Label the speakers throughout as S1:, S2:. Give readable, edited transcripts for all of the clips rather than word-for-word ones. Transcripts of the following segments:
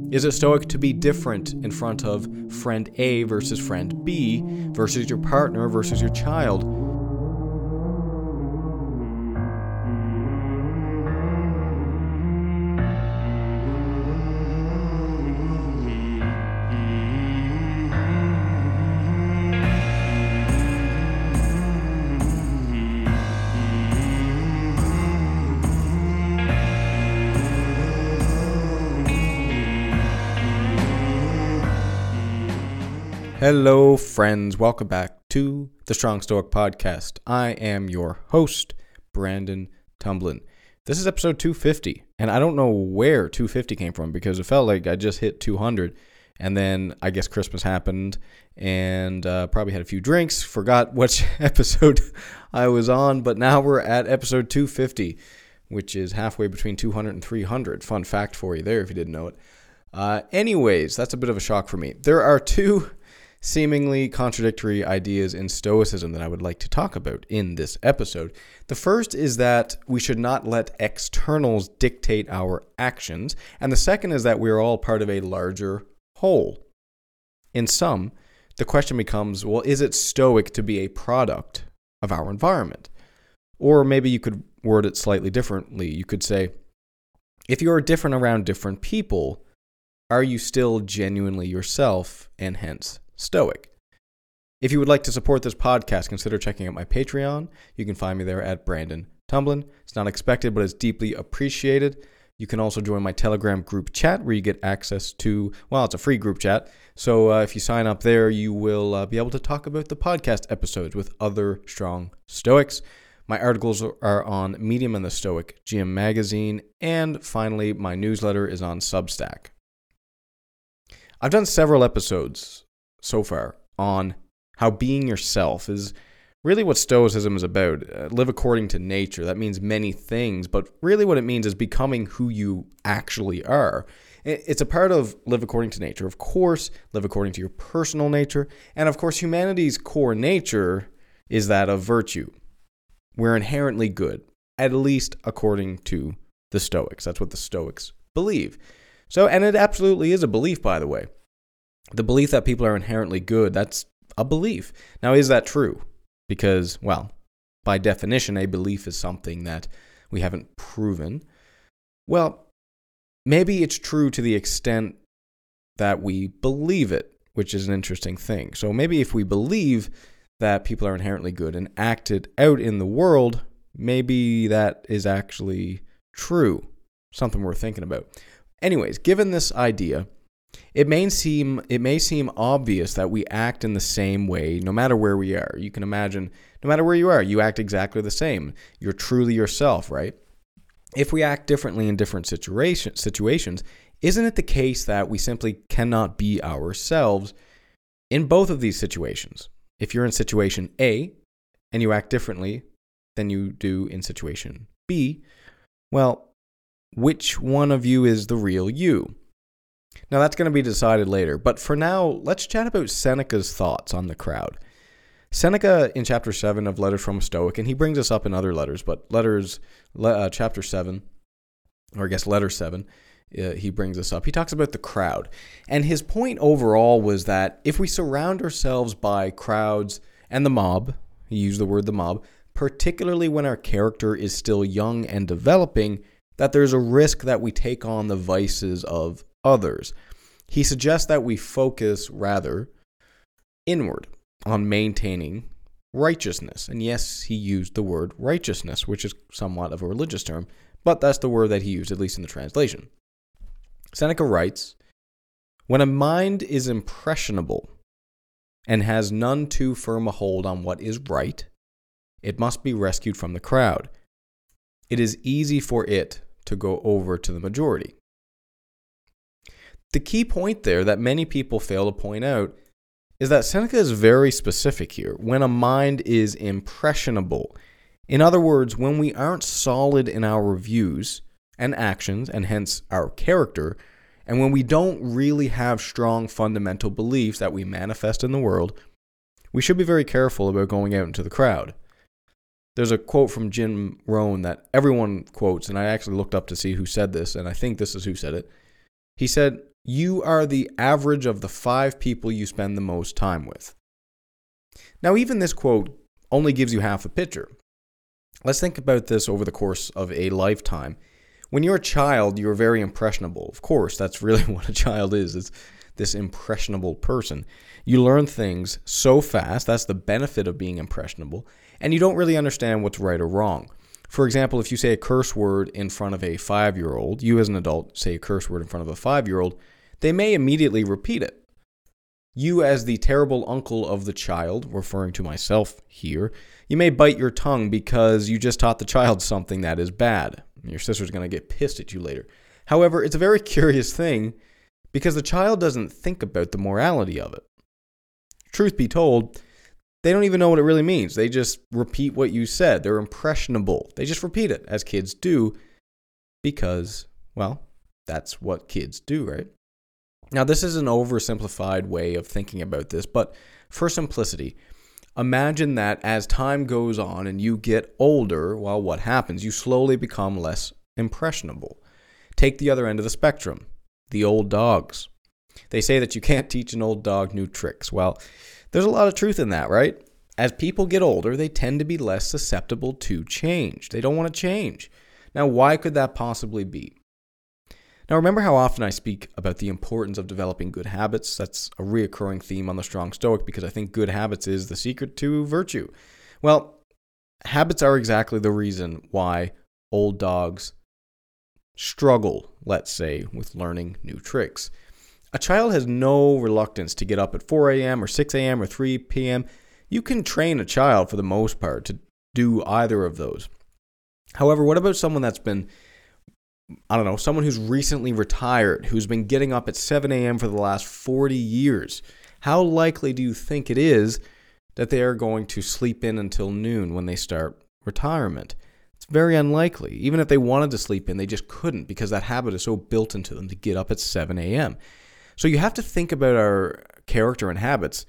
S1: Is it stoic to be different in front of friend A versus friend B versus your partner versus your child? Hello, friends. Welcome back to the Strong Stoic Podcast. I am your host, Brandon Tumblin. This is episode 250, and I don't know where 250 came from because it felt like I just hit 200, and then I guess Christmas happened, and probably had a few drinks, forgot which episode I was on, but now we're at episode 250, which is halfway between 200 and 300. Fun fact for you there if you didn't know it. Anyways, that's a bit of a shock for me. There are two seemingly contradictory ideas in Stoicism that I would like to talk about in this episode. The first is that we should not let externals dictate our actions, and the second is that we are all part of a larger whole. In sum, the question becomes, well, is it stoic to be a product of our environment? Or maybe you could word it slightly differently. You could say, if you are different around different people, are you still genuinely yourself and hence stoic? If you would like to support this podcast, consider checking out my Patreon. You can find me there at Brandon Tumblin. It's not expected, but it's deeply appreciated. You can also join my Telegram group chat where you get access to, well, it's a free group chat. So if you sign up there, you will be able to talk about the podcast episodes with other strong Stoics. My articles are on Medium and the Stoic GM magazine. And finally, my newsletter is on Substack. I've done several episodes so far on how being yourself is really what Stoicism is about. Live according to nature. That means many things, but really what it means is becoming who you actually are. It's a part of live according to nature. Of course, live according to your personal nature. And of course, humanity's core nature is that of virtue. We're inherently good, at least according to the Stoics. That's what the Stoics believe. So, and it absolutely is a belief, by the way. The belief that people are inherently good, that's a belief. Now, is that true? Because, well, by definition, a belief is something that we haven't proven. Well, maybe it's true to the extent that we believe it, which is an interesting thing. So maybe if we believe that people are inherently good and act it out in the world, maybe that is actually true. Something worth thinking about. Anyways, given this idea, it may seem obvious that we act in the same way no matter where we are. You can imagine, no matter where you are, you act exactly the same. You're truly yourself, right? If we act differently in different situations, isn't it the case that we simply cannot be ourselves in both of these situations? If you're in situation A and you act differently than you do in situation B, well, which one of you is the real you? Now, that's going to be decided later, but for now, let's chat about Seneca's thoughts on the crowd. Seneca, in chapter 7 of Letters from a Stoic, and he brings this up in other letters, but chapter 7, or I guess letter 7, he brings this up. He talks about the crowd, and his point overall was that if we surround ourselves by crowds and the mob, he used the word the mob, particularly when our character is still young and developing, that there's a risk that we take on the vices of others. He suggests that we focus rather inward on maintaining righteousness. And yes, he used the word righteousness, which is somewhat of a religious term, but that's the word that he used, at least in the translation. Seneca writes, "When a mind is impressionable and has none too firm a hold on what is right, it must be rescued from the crowd. It is easy for it to go over to the majority." The key point there that many people fail to point out is that Seneca is very specific here. When a mind is impressionable, in other words, when we aren't solid in our views and actions, and hence our character, and when we don't really have strong fundamental beliefs that we manifest in the world, we should be very careful about going out into the crowd. There's a quote from Jim Rohn that everyone quotes, and I actually looked up to see who said this, and I think this is who said it. He said, you are the average of the 5 people you spend the most time with. Now, even this quote only gives you half the picture. Let's think about this over the course of a lifetime. When you're a child, you're very impressionable. Of course, that's really what a child is. It's this impressionable person. You learn things so fast. That's the benefit of being impressionable. And you don't really understand what's right or wrong. For example, if you say a curse word in front of a 5-year-old, you as an adult say a curse word in front of a 5-year-old, they may immediately repeat it. You as the terrible uncle of the child, referring to myself here, you may bite your tongue because you just taught the child something that is bad. Your sister's going to get pissed at you later. However, it's a very curious thing because the child doesn't think about the morality of it. Truth be told, they don't even know what it really means. They just repeat what you said. They're impressionable. They just repeat it, as kids do, because, well, that's what kids do, right? Now, this is an oversimplified way of thinking about this, but for simplicity, imagine that as time goes on and you get older, well, what happens? You slowly become less impressionable. Take the other end of the spectrum, the old dogs. They say that you can't teach an old dog new tricks. Well, there's a lot of truth in that, right? As people get older, they tend to be less susceptible to change. They don't want to change. Now, why could that possibly be? Now, remember how often I speak about the importance of developing good habits? That's a reoccurring theme on The Strong Stoic because I think good habits is the secret to virtue. Well, habits are exactly the reason why old dogs struggle, let's say, with learning new tricks. A child has no reluctance to get up at 4 a.m. or 6 a.m. or 3 p.m. You can train a child for the most part to do either of those. However, what about someone that's been, someone who's recently retired, who's been getting up at 7 a.m. for the last 40 years? How likely do you think it is that they are going to sleep in until noon when they start retirement? It's very unlikely. Even if they wanted to sleep in, they just couldn't because that habit is so built into them to get up at 7 a.m. So you have to think about our character and habits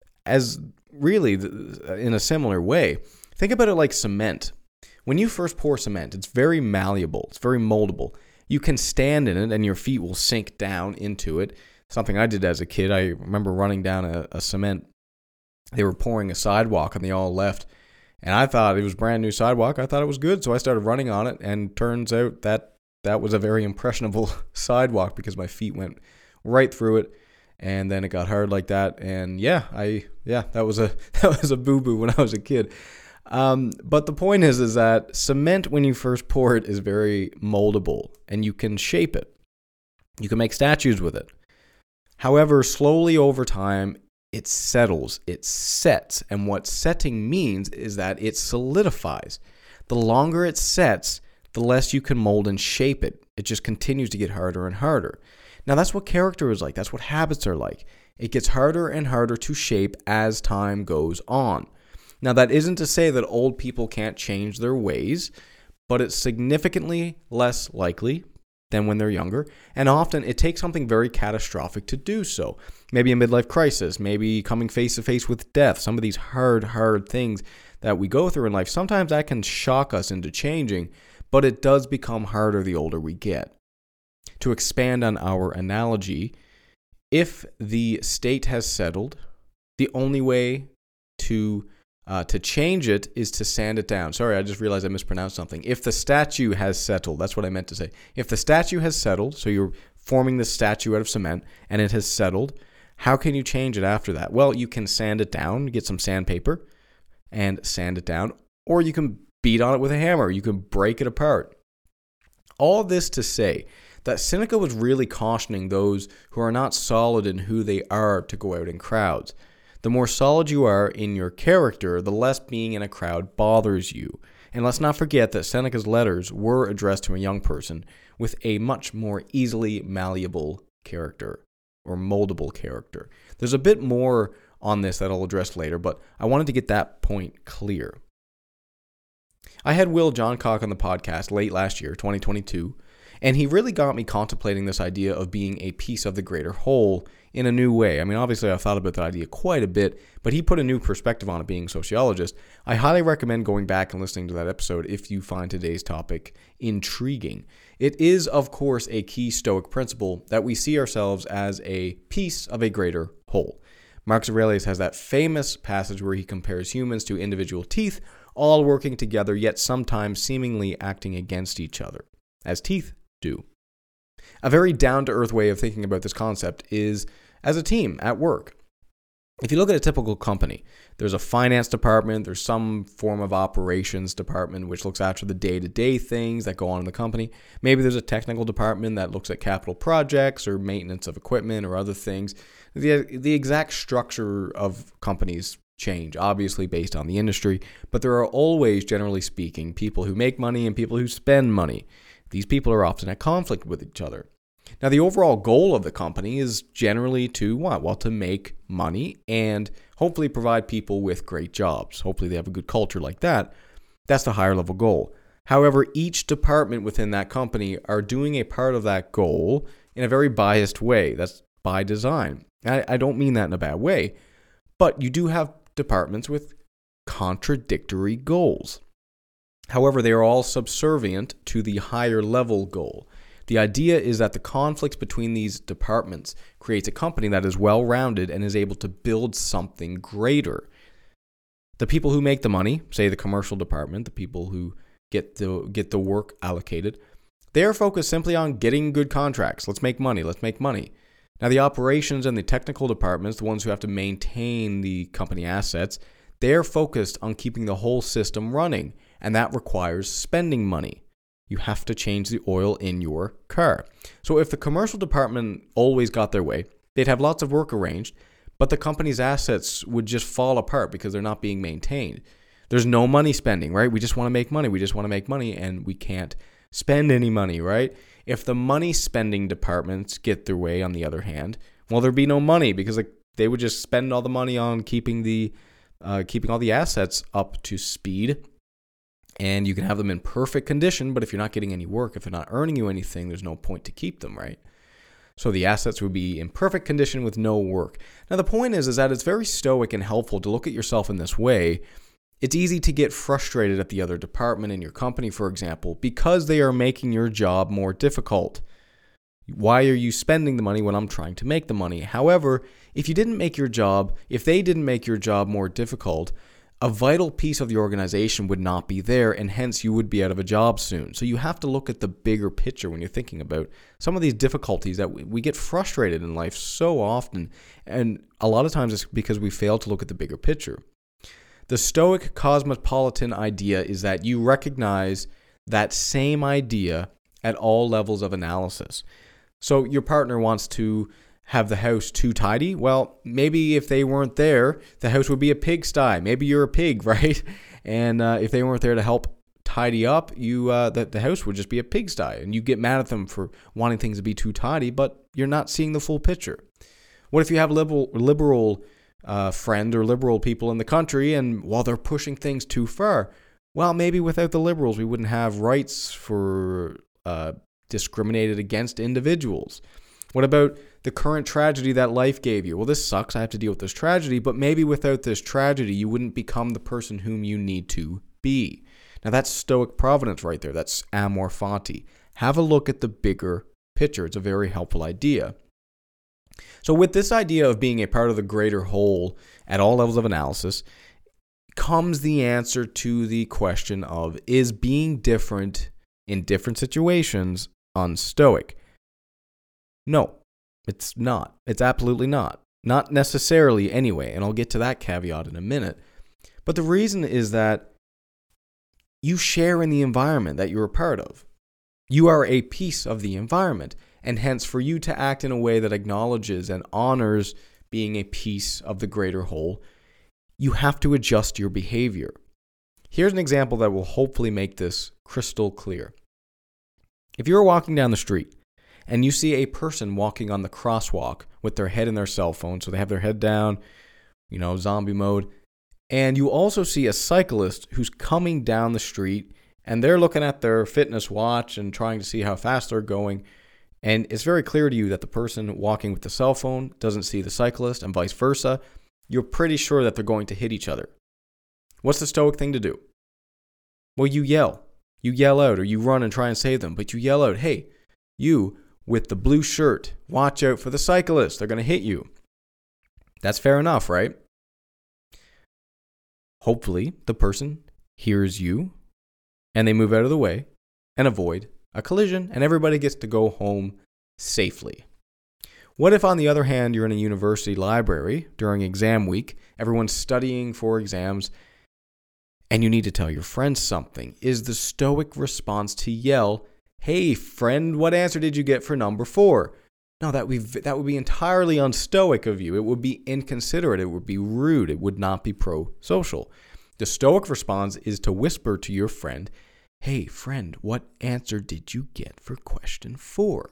S1: as really in a similar way. Think about it like cement. When you first pour cement, it's very malleable. It's very moldable. You can stand in it and your feet will sink down into it. Something I did as a kid. I remember running down a cement. They were pouring a sidewalk and they all left. And I thought it was brand new sidewalk. I thought it was good. So I started running on it. And turns out that was a very impressionable sidewalk because my feet went right through it. And then it got hard like that. And that was a boo-boo when I was a kid. But the point is that cement, when you first pour it, is very moldable and you can shape it. You can make statues with it. However, slowly over time, it settles, it sets. And what setting means is that it solidifies. The longer it sets, the less you can mold and shape it. It just continues to get harder and harder. Now, that's what character is like. That's what habits are like. It gets harder and harder to shape as time goes on. Now, that isn't to say that old people can't change their ways, but it's significantly less likely than when they're younger. And often it takes something very catastrophic to do so. Maybe a midlife crisis, maybe coming face to face with death, some of these hard things that we go through in life. Sometimes that can shock us into changing, but it does become harder the older we get. To expand on our analogy, if the state has settled, the only way to change it is to sand it down. Sorry, I just realized I mispronounced something. If the statue has settled, that's what I meant to say. If the statue has settled, so you're forming the statue out of cement, and it has settled, how can you change it after that? Well, you can sand it down, get some sandpaper, and sand it down, or you can beat on it with a hammer. You can break it apart. All this to say that Seneca was really cautioning those who are not solid in who they are to go out in crowds. The more solid you are in your character, the less being in a crowd bothers you. And let's not forget that Seneca's letters were addressed to a young person with a much more easily malleable character or moldable character. There's a bit more on this that I'll address later, but I wanted to get that point clear. I had Will Johncock on the podcast late last year, 2022, and he really got me contemplating this idea of being a piece of the greater whole in a new way. I mean, obviously, I've thought about that idea quite a bit, but he put a new perspective on it being a sociologist. I highly recommend going back and listening to that episode if you find today's topic intriguing. It is, of course, a key Stoic principle that we see ourselves as a piece of a greater whole. Marcus Aurelius has that famous passage where he compares humans to individual teeth, all working together, yet sometimes seemingly acting against each other, as teeth do. A very down-to-earth way of thinking about this concept is as a team at work. If you look at a typical company, there's a finance department, there's some form of operations department which looks after the day-to-day things that go on in the company. Maybe there's a technical department that looks at capital projects or maintenance of equipment or other things. The exact structure of companies change, obviously based on the industry, but there are always, generally speaking, people who make money and people who spend money. These people are often at conflict with each other. Now, the overall goal of the company is generally to what? Well, to make money and hopefully provide people with great jobs. Hopefully they have a good culture like that. That's the higher level goal. However, each department within that company are doing a part of that goal in a very biased way. That's by design. I don't mean that in a bad way, but you do have departments with contradictory goals. However, they are all subservient to the higher level goal. The idea is that the conflicts between these departments creates a company that is well-rounded and is able to build something greater. The people who make the money, say the commercial department, the people who get the work allocated, they are focused simply on getting good contracts. Let's make money. Now, the operations and the technical departments, the ones who have to maintain the company assets, they're focused on keeping the whole system running, and that requires spending money. You have to change the oil in your car. So if the commercial department always got their way, they'd have lots of work arranged, but the company's assets would just fall apart because they're not being maintained. There's no money spending, right? We just want to make money, and we can't spend any money, right? If the money spending departments get their way, on the other hand, well, there'd be no money because they would just spend all the money on keeping all the assets up to speed. And you can have them in perfect condition, but if you're not getting any work, if they're not earning you anything, there's no point to keep them, right? So the assets would be in perfect condition with no work. Now, the point is that it's very stoic and helpful to look at yourself in this way. It's easy to get frustrated at the other department in your company, for example, because they are making your job more difficult. Why are you spending the money when I'm trying to make the money? However, if they didn't make your job more difficult, a vital piece of the organization would not be there, and hence you would be out of a job soon. So you have to look at the bigger picture when you're thinking about some of these difficulties that we get frustrated in life so often, and a lot of times it's because we fail to look at the bigger picture. The Stoic cosmopolitan idea is that you recognize that same idea at all levels of analysis. So your partner wants to have the house too tidy. Well, maybe if they weren't there, the house would be a pigsty. Maybe you're a pig, right? And if they weren't there to help tidy up, the house would just be a pigsty. And you get mad at them for wanting things to be too tidy, but you're not seeing the full picture. What if you have liberal friend or liberal people in the country, and while they're pushing things too far, well, maybe without the liberals, we wouldn't have rights for discriminated against individuals. What about the current tragedy that life gave you? Well, this sucks. I have to deal with this tragedy, but maybe without this tragedy, you wouldn't become the person whom you need to be. Now, that's Stoic providence right there. That's amor fati. Have a look at the bigger picture. It's a very helpful idea. So with this idea of being a part of the greater whole at all levels of analysis comes the answer to the question of, is being different in different situations unstoic? No, it's not. It's absolutely not. Not necessarily anyway, and I'll get to that caveat in a minute. But the reason is that you share in the environment that you're a part of. You are a piece of the environment, and hence for you to act in a way that acknowledges and honors being a piece of the greater whole, you have to adjust your behavior. Here's an example that will hopefully make this crystal clear. If you're walking down the street and you see a person walking on the crosswalk with their head in their cell phone, so they have their head down, zombie mode, and you also see a cyclist who's coming down the street and they're looking at their fitness watch and trying to see how fast they're going, and it's very clear to you that the person walking with the cell phone doesn't see the cyclist and vice versa, you're pretty sure that they're going to hit each other. What's the stoic thing to do? Well, you yell. You yell out, or you run and try and save them, but you yell out, hey, you with the blue shirt, watch out for the cyclist. They're going to hit you. That's fair enough, right? Hopefully, the person hears you and they move out of the way and avoid a collision, and everybody gets to go home safely. What if, on the other hand, you're in a university library during exam week, everyone's studying for exams, and you need to tell your friends something? Is the stoic response to yell, hey, friend, what answer did you get for number 4? No, that would be entirely unstoic of you. It would be inconsiderate. It would be rude. It would not be pro-social. The stoic response is to whisper to your friend, hey, friend, what answer did you get for question 4?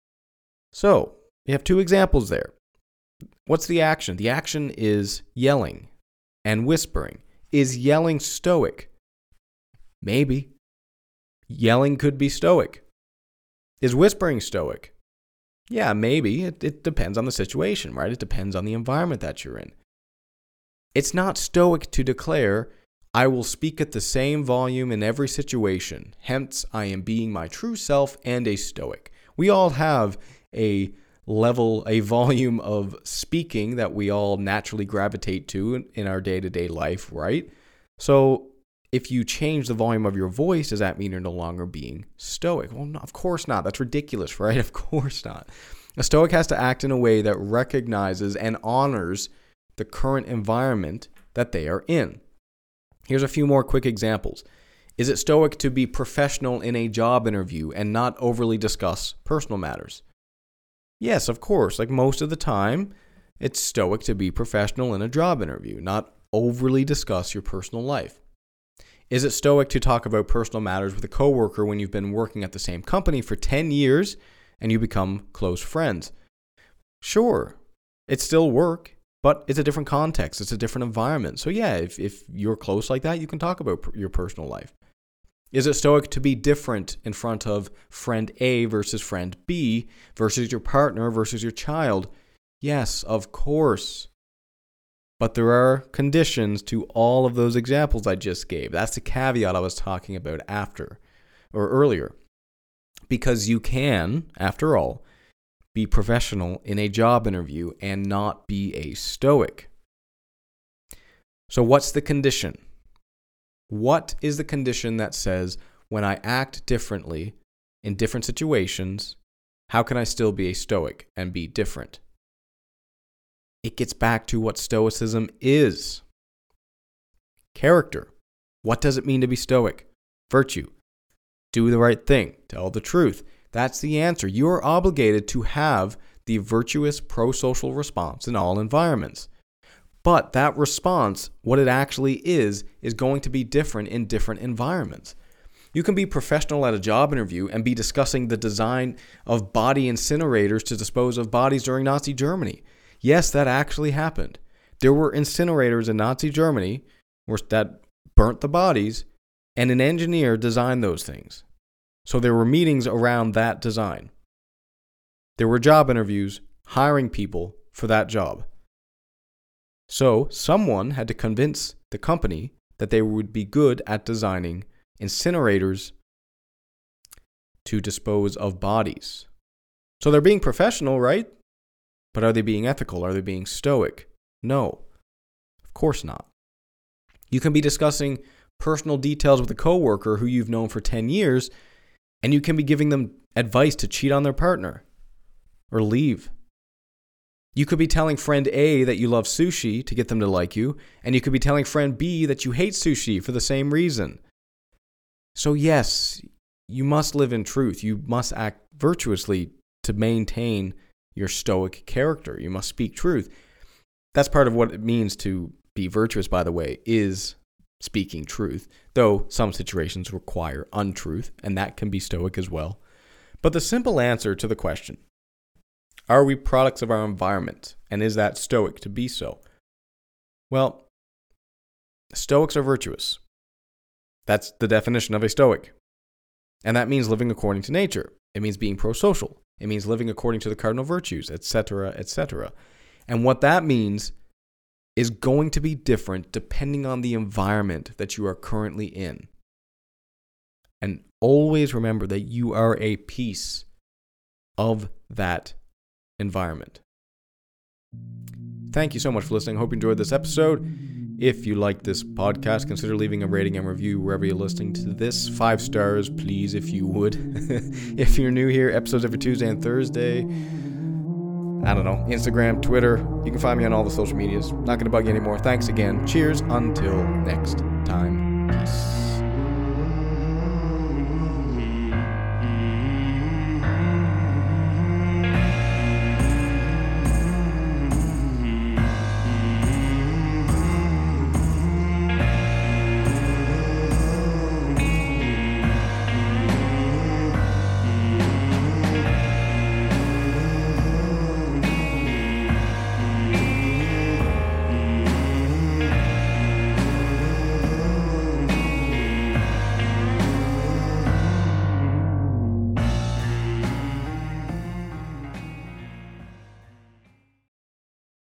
S1: So, you have 2 examples there. What's the action? The action is yelling and whispering. Is yelling stoic? Maybe. Yelling could be stoic. Is whispering stoic? Yeah, maybe. It depends on the situation, right? It depends on the environment that you're in. It's not stoic to declare, I will speak at the same volume in every situation. Hence, I am being my true self and a stoic. We all have a volume of speaking that we all naturally gravitate to in our day-to-day life, right? So if you change the volume of your voice, does that mean you're no longer being stoic? Well, no, of course not. That's ridiculous, right? Of course not. A stoic has to act in a way that recognizes and honors the current environment that they are in. Here's a few more quick examples. Is it stoic to be professional in a job interview and not overly discuss personal matters? Yes, of course. Like most of the time, it's stoic to be professional in a job interview, not overly discuss your personal life. Is it stoic to talk about personal matters with a coworker when you've been working at the same company for 10 years and you become close friends? Sure, it's still work, but it's a different context. It's a different environment. So yeah, if you're close like that, you can talk about your personal life. Is it stoic to be different in front of friend A versus friend B versus your partner versus your child? Yes, of course. But there are conditions to all of those examples I just gave. That's the caveat I was talking about earlier. Because you can, after all, be professional in a job interview and not be a stoic. So what's the condition? What is the condition that says when I act differently in different situations, how can I still be a stoic and be different? It gets back to what stoicism is. Character. What does it mean to be stoic? Virtue. Do the right thing. Tell the truth. That's the answer. You are obligated to have the virtuous pro-social response in all environments. But that response, what it actually is going to be different in different environments. You can be professional at a job interview and be discussing the design of body incinerators to dispose of bodies during Nazi Germany. Yes, that actually happened. There were incinerators in Nazi Germany that burnt the bodies, and an engineer designed those things. So there were meetings around that design. There were job interviews hiring people for that job. So someone had to convince the company that they would be good at designing incinerators to dispose of bodies. So they're being professional, right? But are they being ethical? Are they being stoic? No, of course not. You can be discussing personal details with a coworker who you've known for 10 years, and you can be giving them advice to cheat on their partner or leave. You could be telling friend A that you love sushi to get them to like you, and you could be telling friend B that you hate sushi for the same reason. So yes, you must live in truth. You must act virtuously to maintain your stoic character. You must speak truth. That's part of what it means to be virtuous, by the way, is speaking truth, though some situations require untruth, and that can be stoic as well. But the simple answer to the question, are we products of our environment, and is that stoic to be so? Well, stoics are virtuous. That's the definition of a stoic. And that means living according to nature. It means being pro-social. It means living according to the cardinal virtues, etc., etc. And what that means is going to be different depending on the environment that you are currently in. And always remember that you are a piece of that environment. Thank you so much for listening. Hope you enjoyed this episode. If you like this podcast, consider leaving a rating and review wherever you're listening to this. 5 stars, please, if you would. If you're new here, episodes every Tuesday and Thursday. I don't know, Instagram, Twitter. You can find me on all the social medias. Not going to bug you anymore. Thanks again. Cheers. Until next time. Peace.